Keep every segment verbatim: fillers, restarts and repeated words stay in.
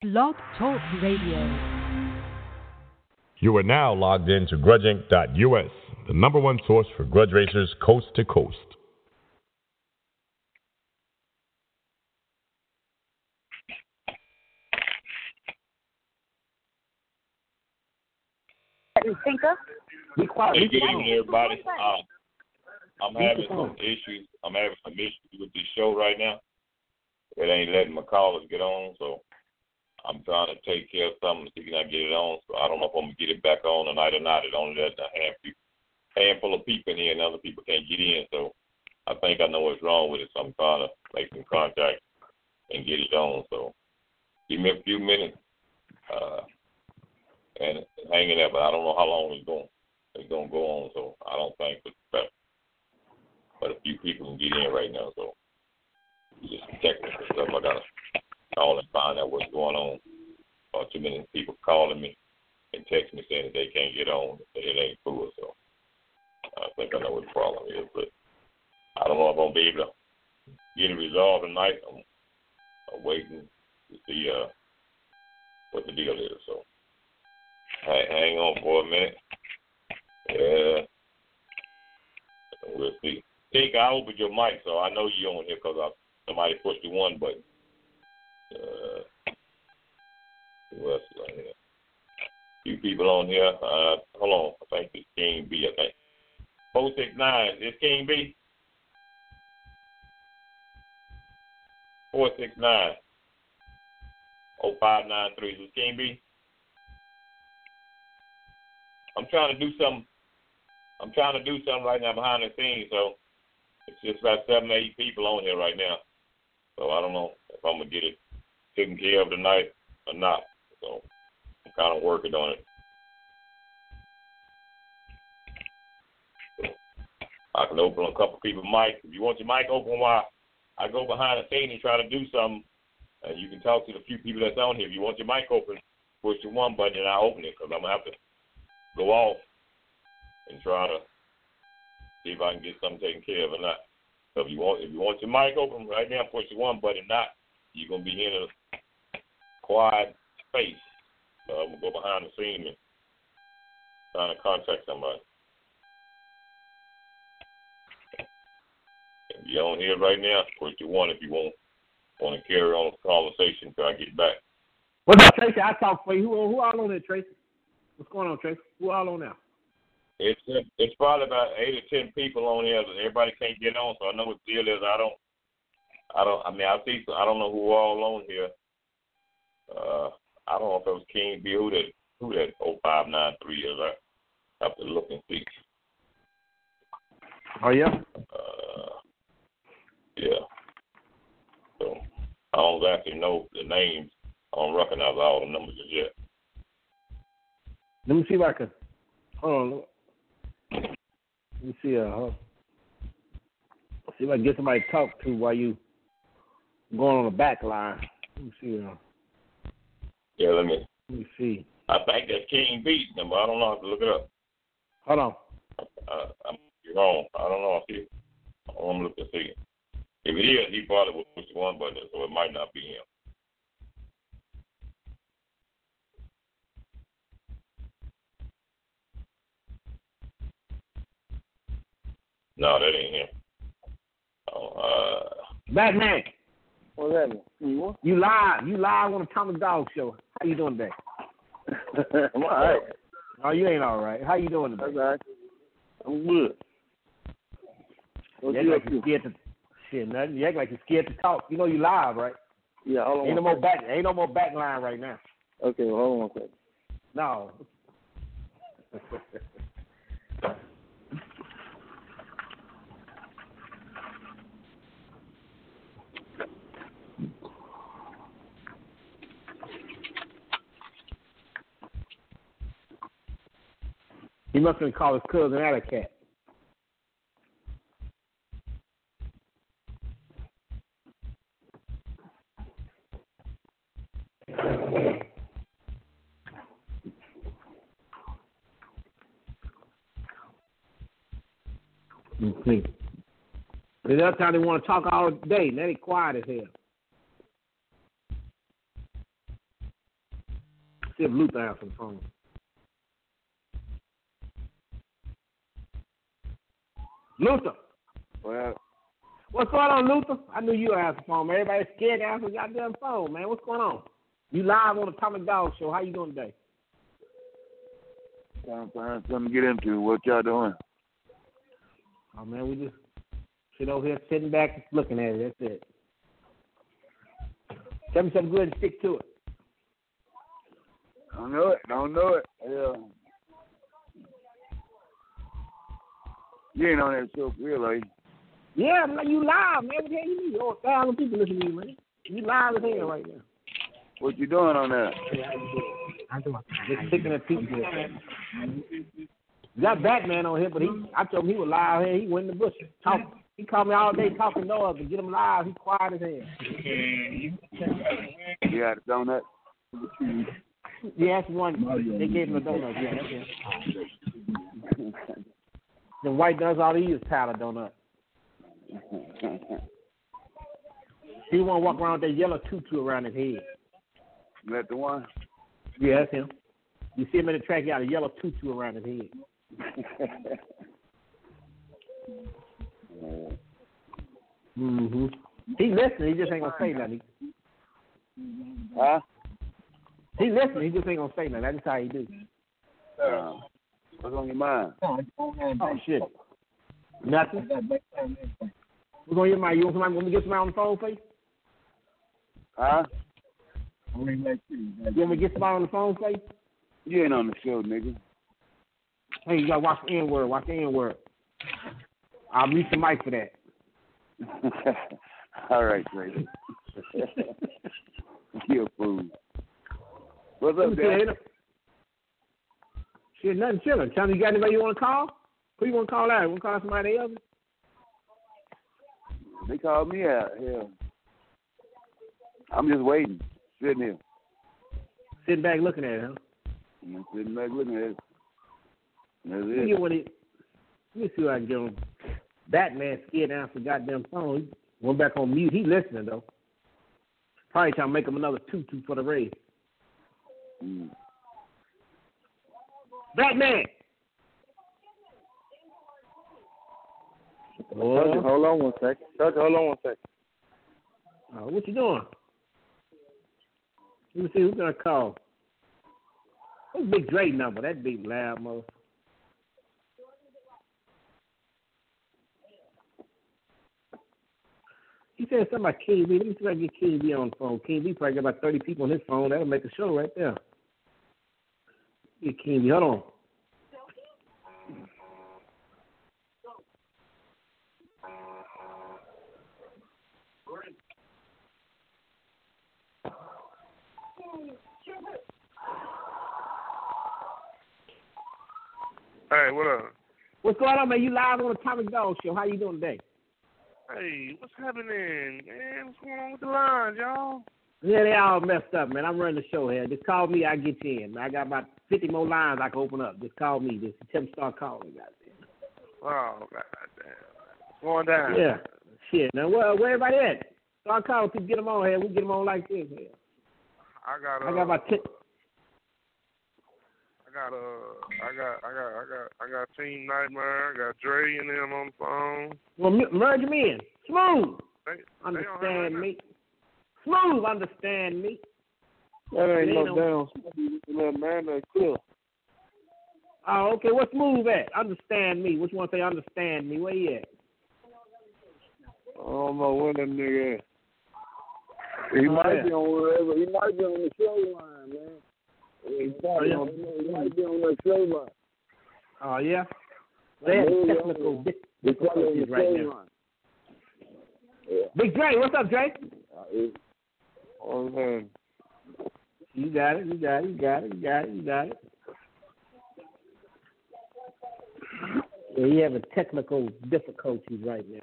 Blog Talk Radio. You are now logged in to grudge inc dot U S, the number one source for grudge racers coast to coast. Tinker? Be quiet. Hey, Be good quiet. evening, everybody. Um, I'm having some issues. I'm having some issues with this show right now. It ain't letting my callers get on, so I'm trying to take care of something to see if I can get it on. So I don't know if I'm gonna get it back on tonight or not. It only let a handful, handful of people in here, and other people can't get in. So I think I know what's wrong with it. So I'm trying to make some contact and get it on. So give me a few minutes uh, and hang it up. But I don't know how long it's going. It's gonna go on. So I don't think it's better. But a few people can get in right now. So just some technical stuff. I gotta call and find out what's going on. Uh, too many people calling me and text me saying that they can't get on, that it ain't cool. So I think I know what the problem is, but I don't know if I'm gonna be able to get it resolved tonight. I'm, I'm waiting to see uh, what the deal is. So hang, hang on for a minute. Yeah, we'll see. Think I opened your mic, so I know you're on here because somebody pushed the one button. Uh, who else is on here? A few people on here. Uh, hold on. I think it's King B, I think. four six nine. Is King B? four six nine. oh five nine three. Is this King B? I'm trying to do something. I'm trying to do something right now behind the scenes, so it's just about seven, eight people on here right now. So I don't know if I'm going to get it taken care of tonight or not. So I'm kind of working on it. So I can open a couple people's mics. If you want your mic open while I go behind the scene and try to do something, and you can talk to the few people that's on here. If you want your mic open, push the one button and I'll open it because I'm going to have to go off and try to see if I can get something taken care of or not. So if you want if you want your mic open right now, push the one button. Not, you're gonna be in a quiet space. So I'm gonna go behind the scene and trying to contact somebody. If you're on here right now, push the one if you want want to carry on the conversation until I get back. What's up, Tracy? I talk for you. Who, who all on there, Tracy? What's going on, Tracy? Who all on now? It's it's probably about eight or ten people on here. Everybody can't get on, so I know what the deal is. I don't, I don't. I mean, I see. I don't know who all on here. Uh, I don't know if it was King B. Who that? Who that? Oh five nine three is. I have to look and see. Oh yeah. Uh, yeah. So I don't actually know the names. I don't recognize all the numbers yet. Let me see if I can. Hold on. Let me see. Uh, huh. See if I can get somebody to talk to while you going on the back line. Let me see. Uh, yeah, let me. Let me see. I think that's King B's number. I don't know. I have to look it up. Hold on. Uh, I'm wrong. I don't know if he. I'm gonna look to see. If it is, he probably will push the one button, so it might not be him. No, that ain't him. Oh, uh, Batman. What's happening? You, you live. You live on the Thomas Dog Show. How you doing today? I'm all right. Oh, you ain't all right. How you doing today? That's all right. I'm good. What you you act like you're scared to shit, nothing. You act like you're scared to talk. You know you live, right? Yeah, hold on. Ain't no more back. Ain't no more back line right now. Okay, well, hold on one second. No. He must have called his cousin Alley Cat. Mm-hmm. The other time they want to talk all day, now they quiet as hell. see if Luther answers the phone. Luther. Well, What's going on, Luther? I knew you would answer the phone, man. Everybody's scared to answer the goddamn phone, man. What's going on? You live on the Atomic Dog Show. How you doing today? trying to find something to get into. What y'all doing? Oh, man, we just sit over here sitting back and looking at it. That's it. Tell me something good and stick to it. Don't know it. Don't know it. Yeah. You ain't on that show for real, are you? Yeah, man, you live, man. What the hell you need? Oh, a thousand people listening to you, man. You live as hell right now. What you doing on that? Just sticking at people. You got Batman on here, but he, I told him he was live here. He went in the bush talking. He called me all day talking noise and get him live. He quiet as hell. You had a donut? Yeah, that's one. They gave him a donut. Yeah, that's it. The white does all he is powder donut. He want to walk around with that yellow tutu around his head. That the one? Yeah, that's him. You see him in the track, he got a yellow tutu around his head. mm-hmm. He listening, he just ain't gonna say nothing. Huh? He listening, he just ain't gonna say nothing. That's how he do. Uh, what's on your mind? Oh shit. Nothing. What's on your mind? You want somebody want me to get somebody on the phone for you? Huh? You want me to get somebody on the phone for you? You ain't on the show, nigga. Hey, you gotta watch the N word. Watch the N word. I'll mute the mic for that. All right, Tracy. You're a fool. What's up, Dad? Shit, nothing chilling. Tell me, you got anybody you want to call? Who you want to call out? You want to call somebody else? They called me out. Yeah. I'm just waiting, sitting here. Sitting back looking at it, huh? I'm sitting back looking at it. That's Let me, it. get what he, let me see what I can get him. Batman scared to answer the goddamn phone. He went back on mute. He listening, though. Probably trying to make him another tutu for the race. Mm. Batman! Well, hold on one second. Tucker, hold on one second. Uh, what you doing? Let me see who's gonna call. What's Big Dre number? That big loud mother. He said something about King B. Let me see if I can get King B on the phone. King B probably got about thirty people on his phone. That'll make a show right there. Get King B. Hold on. Hey, what up? What's going on, man? You live on the Atomic Dog Show. How you doing today? Hey, what's happening, man? What's going on with the lines, y'all? Yeah, they all messed up, man. I'm running the show here. Just call me, I get you in. I got about fifty more lines I can open up. Just call me. Just tell me start calling, goddamn. Oh, goddamn. What's going down? Yeah. Shit. Now, where, where everybody at? Start calling people, get them on here. We get them on like this here. I got. Uh, I got about ten. I got. Uh. I got. I got. I got. I got Team Nightmare. I got Dre and them on the phone. Well, m- merge them in. Smooth. They, Understand they me. Smooth. Understand me. That ain't They no damn little man. That's clear. Oh, okay. What's Smooth at? Understand me. Which one say understand me? Where you at? I don't know where that nigga at. He Oh, might yeah. be on wherever. He might be on the show line, man. He might, Oh, yeah. on, he might be on the show line. Oh, yeah? They have Yeah, technical yeah. They probably on the difficulties right show now. line. Yeah. Big Dre, what's up, Dre? Uh, it, Oh man. You got it, you got it, you got it, you got it, you got it. Yeah, you having technical difficulties right now.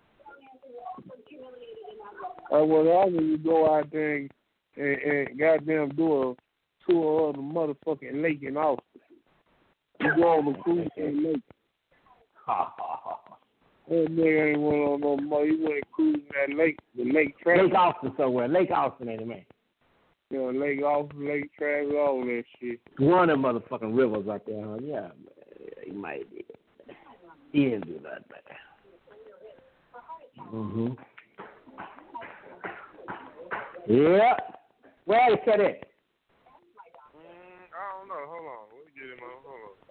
I would rather you go out there and, and, and goddamn do a tour of the motherfucking lake in Austin. You go on the cruise and lake. Ha, ha, ha. That nigga ain't went on no more. He went cruising that lake, the lake track. Lake Austin somewhere. Lake Austin, ain't it, man? You know, Lake off, Lake Travis, all that shit. One of them motherfucking rivers out there, huh? Yeah, he might be. He didn't do that, man. Mm-hmm. Yeah. Where is that at? Mm, I don't know. Hold on. We'll get him on. Hold on.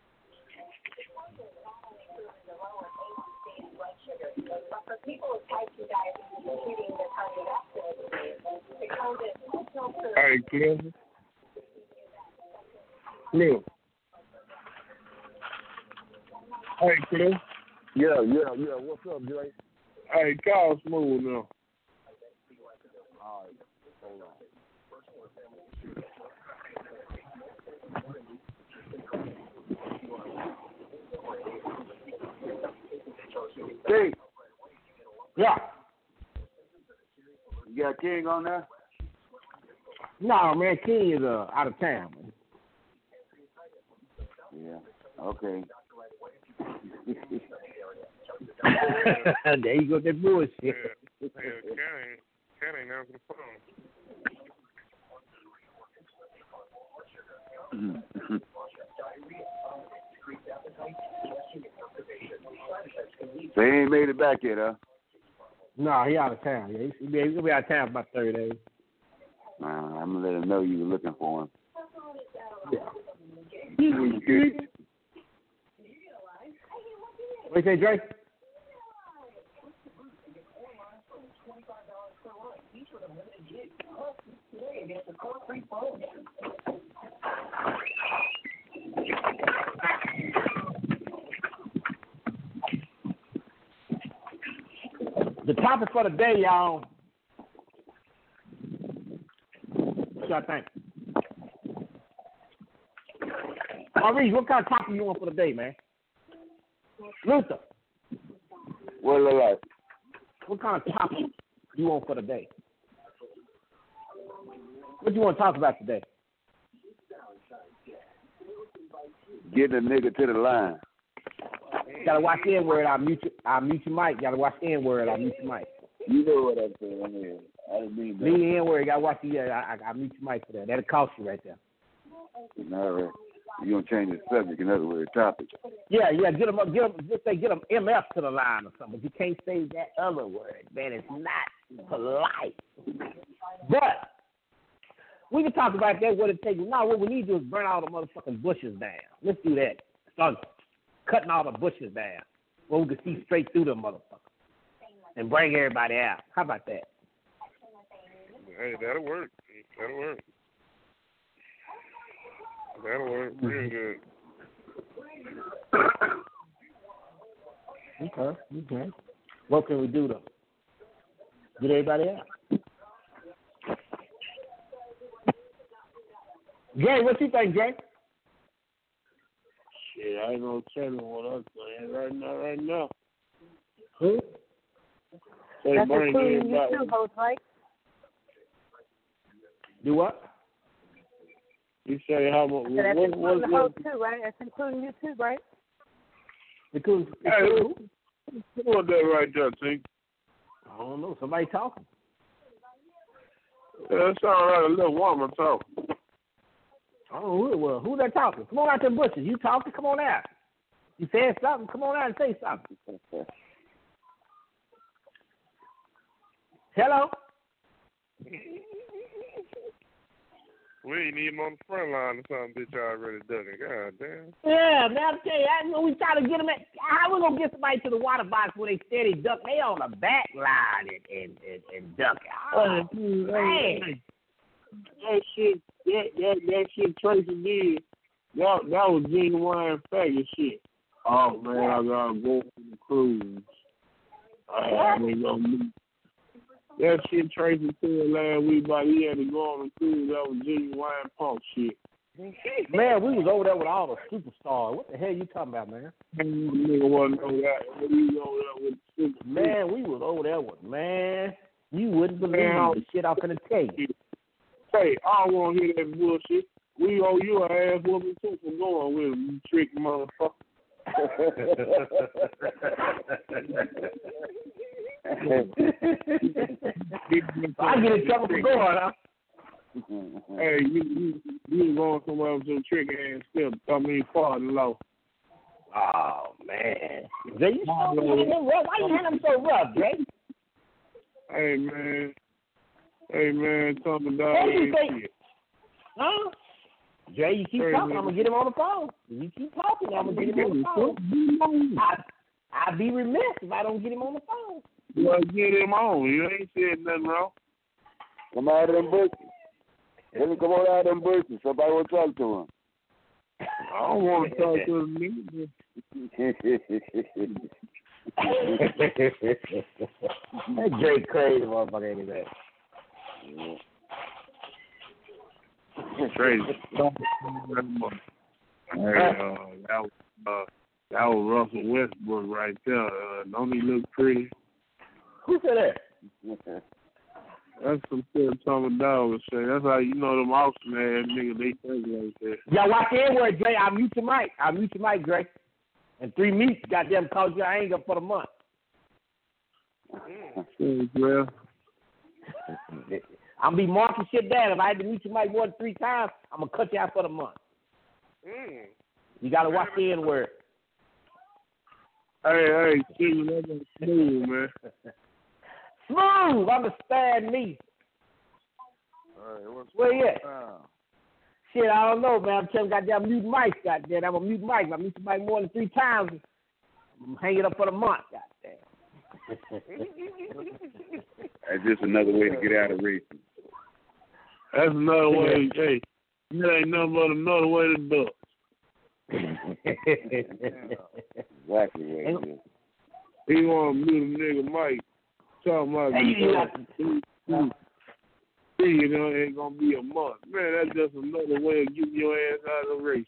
For people with type two diabetes, treating the cardiovascular disease, the code Hey, Cliff. Cliff. Hey, Cliff. Yeah, yeah, yeah. What's up, Dre? Hey, call Smooth now. All right, hold on. Hey, Yeah. you got King on there? No, man, King is uh, out of town, man. Yeah. Okay. There you go, that bullshit. Yeah, yeah, Ken ain't, Ken ain't answer the phone. So he ain't made it back yet, huh? No, he out of town. Yeah, he's, he's gonna be out of town for about thirty days. Uh, I'm gonna let him know you were looking for him. What you say, Drake? The topic for the day, y'all. What y'all think? Maurice, what kind of topic you want for the day, man? Luther, What it look like? what kind of topic you want for the day? What you want to talk about today? Getting a nigga to the line. Gotta watch the N-word, I'll mute you, I'll mute your mic. Gotta watch the N-word, I'll mute your mic. You know what I'm saying, man. I didn't mean that. Leave the N-word, gotta watch the, yeah, I, I, I'll mute your mic for that. That'll cost you right there. All right. You're going to change the subject, in other words, topic. Yeah, yeah, get them, get them, just say get them M F to the line or something. But you can't say that other word, man. It's not polite. But we can talk about that, what it takes. Now, what we need to do is burn all the motherfucking bushes down. Let's do that. Start cutting all the bushes down where we can see straight through them motherfuckers and bring everybody out. How about that? Hey, that'll work. That'll work. That'll work real good. Okay, okay. What can we do, though? Get everybody out. Jay, what you think, Jay? Shit, I ain't gonna tell you what I'm saying right now, right now. Who? Say That's bring including you everybody. too, host, right? Do what? You say how much? So that's What, including what, the what, host too, right? That's including you too, right? Because, hey, who, who was that right there, T? I don't know. Somebody talking. Yeah, that sound like a little woman talking. I don't know who it was. Who that talking? Come on out to the bushes. You talking? Come on out. You said something. Come on out and say something. Hello? We ain't even on the front line or something, bitch, already ducking. God damn. Yeah, man, I tell you, I know we try to get them at, how we going to get somebody to the water box where they steady duck? They on the back line and, and, and, and duck. Oh, man. That shit, that, that, that shit Tracy did, that, that was genuine faggot shit. Oh, man, I gotta go on the cruise. I ain't gonna meet. That shit Tracy said last week about he had to go on the cruise, that was genuine punk shit. Man, we was over there with all the superstars. What the hell you talking about, man? Nigga wasn't know that. He was over there with the superstars. Man, we was over there with, man, you wouldn't believe Man, the shit I'm finna tell you. Hey, I don't want to hear that bullshit. We owe you an ass whooping too for going with him, you trick motherfucker. I get in trouble for going, huh? Hey, you you you going somewhere with your trick ass still? I mean, father-in-law. Oh man, Jay, you so rough. Why you had him so rough, Jay? Hey man, hey man, talking about Hey, you ain't say- shit. Huh? Jay, you keep Hey, talking, man. I'm gonna get him on the phone. You keep talking, I'm gonna get him on the phone. I, I'd be remiss if I don't get him on the phone. Well, get him on. You ain't said nothing wrong. Come out of them bushes. Let him come on out of them bushes. Somebody want to talk to him. I don't want to talk to him. Nigga. That Drake crazy motherfucker anyway. Crazy. Hey, uh, that was uh, that was Russell Westbrook right there. Uh, don't he look pretty? Who said that? That's some shit Tommy Dog would say. That's how you know them Austin ass niggas, they think like that. Y'all watch the N-word, Dre. I'll mute your mic. I'll mute your mic, Dre. And three meats, goddamn, called your anger for the month. Mm. Well, I'm be marking shit down. If I had to mute your mic more than three times, I'm gonna cut you out for the month. mm. You gotta watch the N-word. Hey, hey, Steven, that's a smooth, man. Smooth, understand me. All right, what's Where you at? uh, Shit, I don't know, man. I'm telling goddamn mute mic, goddamn. I'm gonna mute mic. If I mute your mic more than three times, I'm hang it up for the month, goddamn. That's just another way to get out of racing. That's another way. Hey, that ain't nothing but another way to do it. Exactly what it is. He want to mute a nigga Mike. Talking about Hey, you got- you know, it ain't gonna be a month. Man, that's just another way of getting your ass out of the race.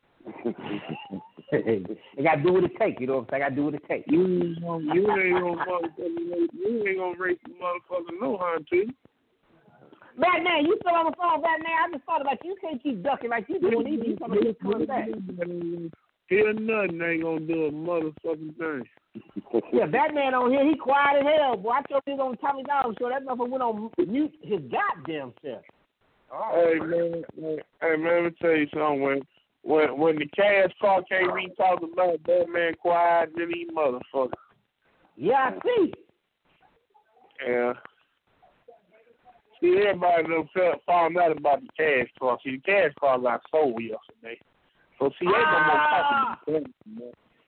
I gotta do what it takes, you know what I'm saying? I gotta do what it takes. You ain't gonna, you ain't gonna motherfucking race. You ain't gonna race the motherfucking no hunter. Batman, you still on the phone, Batman? I just thought about you. You can't keep ducking like you doing either. You coming keep coming back. Hear nothing ain't gonna do a motherfucking thing. Yeah, Batman on here, he quiet as hell, boy. I told you on Tommy Dog show, that motherfucker went on mute his goddamn self. Hey man, hey, hey man, let me tell you something. When when, when the cash car can't be talking about Batman quiet, then he motherfucker. Yeah, I see. Yeah. See, everybody done found out about the cash car. See, the cash car got sold yesterday. So see, ain't no more Ah! talking. Man.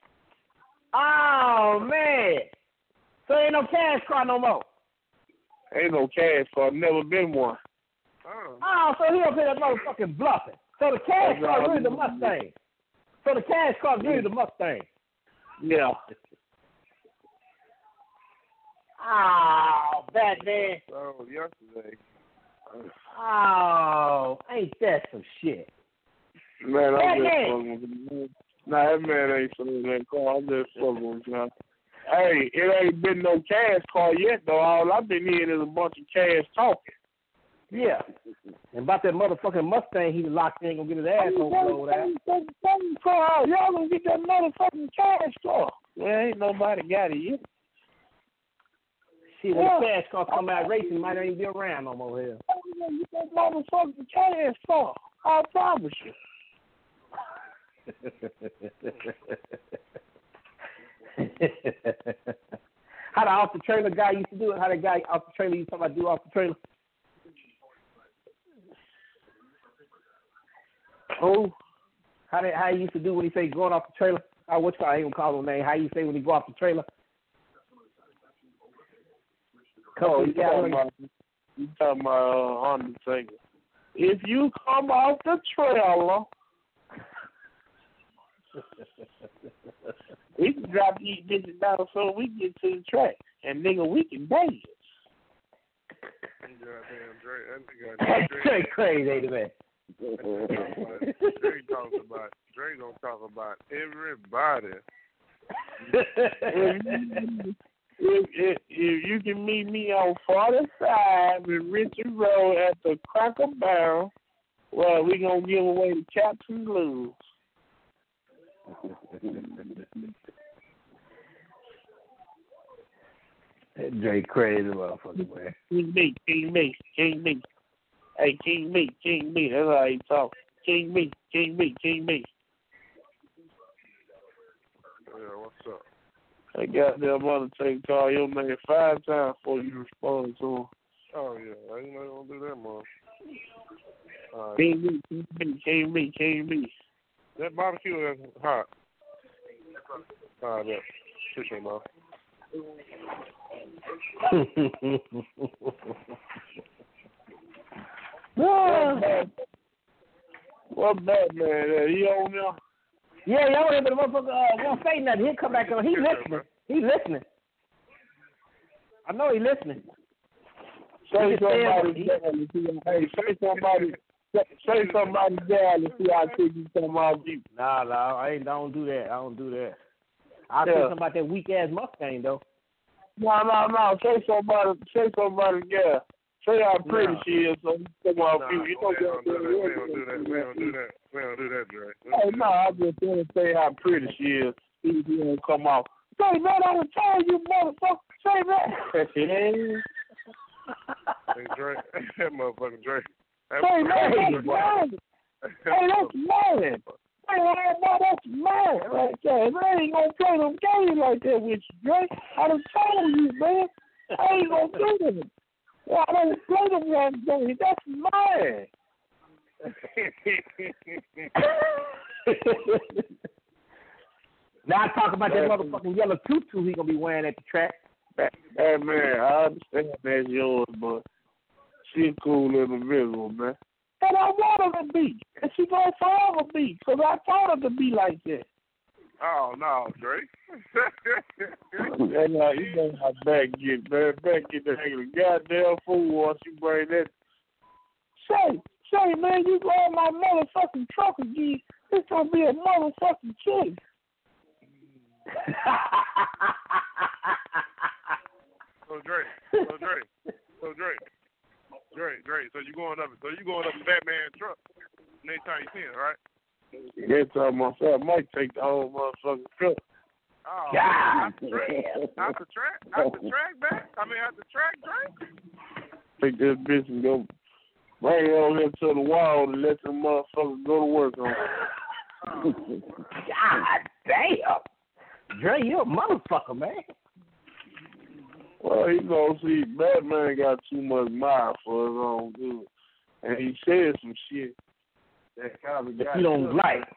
Oh, man. So ain't no cash car no more. Ain't no cash car. Never been one. Oh, so he up here motherfucking bluffing. So the cash car really the Mustang. So the cash car really the Mustang. Yeah. Oh, Batman. Oh, yesterday. Oh, ain't that some shit? Man, I'm Batman. just fucking with him. Nah, that man ain't selling that car. I'm just fucking with him. Hey, it ain't been no cash car yet, though. All I've been hearing is a bunch of cash talking. Yeah. And about that motherfucking Mustang he locked in, gonna get his ass on blow that. Y'all gonna get that motherfucking cash car. Well, ain't nobody got it yet. Shit, when the cash car come out racing, might not even be around no more here. Get that motherfucking cash car. I promise you. How the off the trailer guy used to do it? How the guy off the trailer used to talk about do off the trailer? Oh, how they how he used to do when he say going off the trailer? Oh, what's called? I ain't gonna call him name. How you say when he go off the trailer? Oh, you talking about, you talking about uh, Undertaker. If you come off the trailer, we can drop these bitches down so we get to the track. And, nigga, we can dance. That's straight crazy, ain't it, man? Dre talks about Dre gonna talk about everybody. If, if, if you can meet me on forty-five in Richard Road at the Cracker Barrel, well, we gonna give away the Captain Blues. Dre crazy motherfucker, man. King me, King me, King me. Hey, King B, King B, that's how he talk. King B, King B, King B. Yeah, what's up? That goddamn Undertaker call your name five times before you respond to him. Oh, yeah. I ain't gonna do that, man. All right. King B, King B, King B, King B. That barbecue is hot. All right, yeah. Appreciate it, man. What Batman? Uh, he on there? Yeah, y'all want to the motherfucker uh, won't say nothing. He'll come back on. He listening. He listening. I know he listening. Say He somebody he- down and see. Hey, say somebody. Say, say somebody down and see how quick you come off you. Nah, nah, I ain't. I don't do that. I don't do that. I'll Yeah. say something about that weak ass Mustang though. No, no, no. Say somebody. Say somebody. Yeah. Say how pretty Nah. she is. So you come off Nah, you. we You know don't do that. We what don't do that. We don't do that. We don't do that, Dre. Hey, no, I just want to say how pretty she is. See if you don't come off. Say that I was telling you, motherfucker. Say that. Hey, Dre. That motherfucking Dre. That Say that. motherfucking That's mine. Hey, that's mine. Hey, boy, that's mine right there. And I ain't gonna play them games like that with you, Dre. I done told you, man. I ain't gonna do them. Well, I don't play them damn games. That's mine. Now I talk about that motherfucking yellow tutu he gonna be wearing at the track. Hey, man, I understand that's yours, but she a cool individual, man. And I want her to be. And she gonna forever be, because I taught her to be like that. Oh, no, Dre. And uh, you know how back get, man. Back get the nigga goddamn fool once you bring that. Say, say, man, you go in my motherfucking truck again. It's gonna be a motherfucking chick. So Dre, so Dre, so Dre, Dre, Dre. So you going up? So you going up in Batman truck? Next time you see it, right? That time myself, I might take the whole motherfucking truck. Oh, God out the track, damn. out the track, out the track, back. I mean, out the track, Dre. Take this bitch and go bring it on here to the wall and let them motherfuckers go to work on it. Oh. God damn. Dre, you a motherfucker, man. Well, you know, see, Batman got too much mind for his own good. And he said some shit that kind of That got you don't to- like.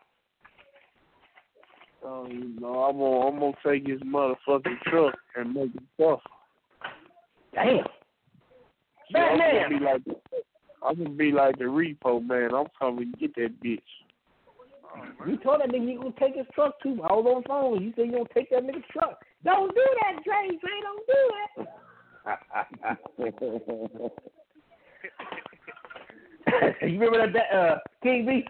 So, you know, I'm gonna, I'm gonna take his motherfucking truck and make it tough. Damn. So I'm Batman. gonna be like, I'm gonna be like the repo man. I'm coming to get that bitch. You told that nigga you gonna take his truck too. I was on the phone. You said you gonna take that nigga's truck. Don't do that, Dre. Dre, don't do that. You remember that, uh, King B?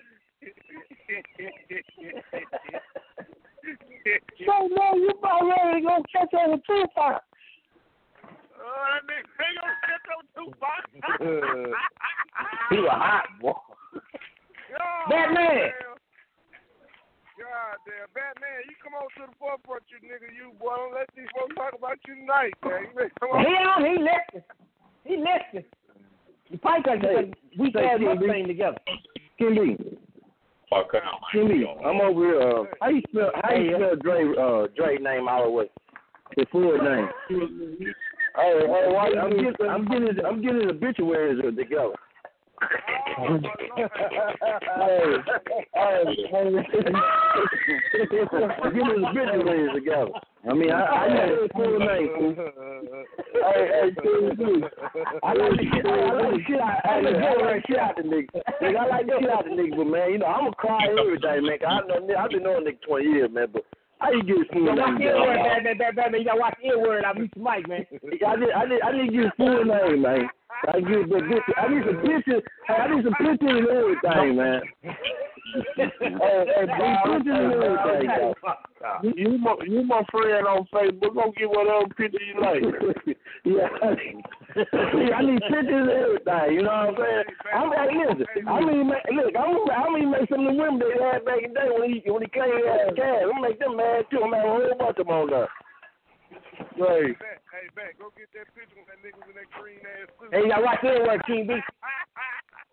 So now you about ready to go catch on the Tupac. Oh, that nigga, they gonna catch on Tupac. He was hot, boy. God Batman. damn. God damn, Batman, you come on to the forefront, you nigga, you boy. Don't let these folks talk about you tonight, man. You better come on. He on, he listening. He listening. You probably got Say- to weak say, ass King B. Mustang together. King B, Okay. King B, I'm over here. Uh, how you spell? How you spell Dre? Uh, Dre name all the way. His full name. Hey, hey, why I'm you getting, I'm getting, I'm getting the obituaries together. Hey, hey, I'm getting the obituaries together. I mean, I, I know his full name. Fool. hey, hey, King B. I like the shit. I like the shit. I, I like the shit out the nigga. Nigga, I like the shit out the nigga, but man, you know, I'm gonna cry every day, man. 'Cause I know, I've been knowing nigga twenty years, man. But how you get his full You gotta name? watch the N-word, man, man, man, man, man. You gotta watch the N-word. I mute the mic, man. I need, I need, I need to get his full name, man. I get the bitch. I need some pictures. Hey, I need some pictures and everything, man. Hey, hey, Some Bob, pictures and everything, though. you, you my you my friend on Facebook. Go get whatever picture you like. Yeah, I need pictures and everything. You know what I'm saying? I'm like, listen. I mean, man, look, I'm gonna, I'm gonna make some of the women they had back in the day when he when he came out of the cash. I'm gonna make them mad too. I'm gonna have a whole bunch of them on there. Right. Hey, back, go get that picture when that nigga was in that green ass suit. Hey, you gotta watch the N-word, King B.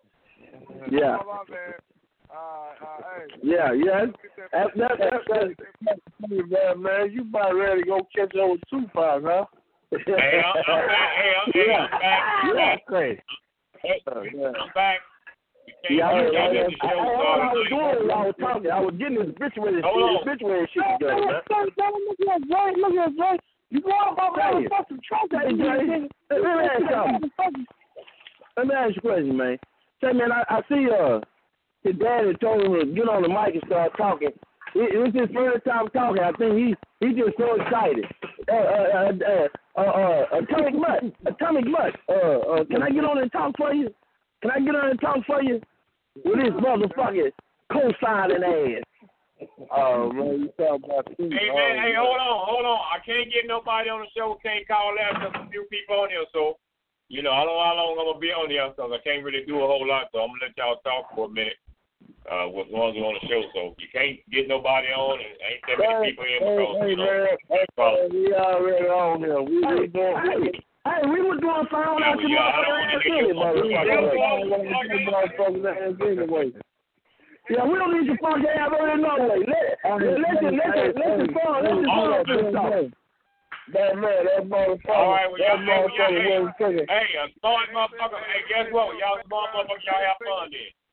Yeah. Oh, my bad. Uh, uh, hey. Yeah, yeah. That, that, that, that, that, man, man, you about ready to go catch up with Tupac, huh? Hey, I'm, I'm back. Hey, I'm, hey, I'm back. I'm yeah, back. crazy. Hey, yeah. I'm back. Yeah, I, I, I, I, I, I, all I was doing, I was talking, I was getting this obituary shit, obituary shit together, man. Look at Dre, look at Dre. You go up over there and fuck some truck. Hey, Dre, let me ask you Let me ask you a question, man. Say, man, I, I see uh his daddy told him to get on the mic and start talking. It, it was his first time talking. I think he he just so excited. Uh, uh, uh, uh, uh, Atomic Mutt, Atomic Mutt. Uh, uh, can I get on and talk for you? Can I get on and talk for you? With this motherfucking co-signing ass. Oh, man, you talking about Hey, man, hey, hold on, hold on. I can't get nobody on the show. Can't call that. There's a few people on here, so, you know, I don't know how long I'm going to be on here, because I can't really do a whole lot, so I'm going to let y'all talk for a minute uh, with ones on the show. So you can't get nobody on, and ain't that many people in because, hey, you know, man, hey, we already on here. We, hey, we doing hey, hey, we were doing fine yeah, out your yeah, I don't want to hear your motherfuckers anyway. Yeah, we don't need your fucking ass on it no way. Let let let let let the phone let the phone talk. That man, that motherfucker. All right, well, that y'all, hey, motherfucker hey, wasn't taking. hey, a smart motherfucker. Hey, guess what? Y'all smart motherfucker, y'all have fun then.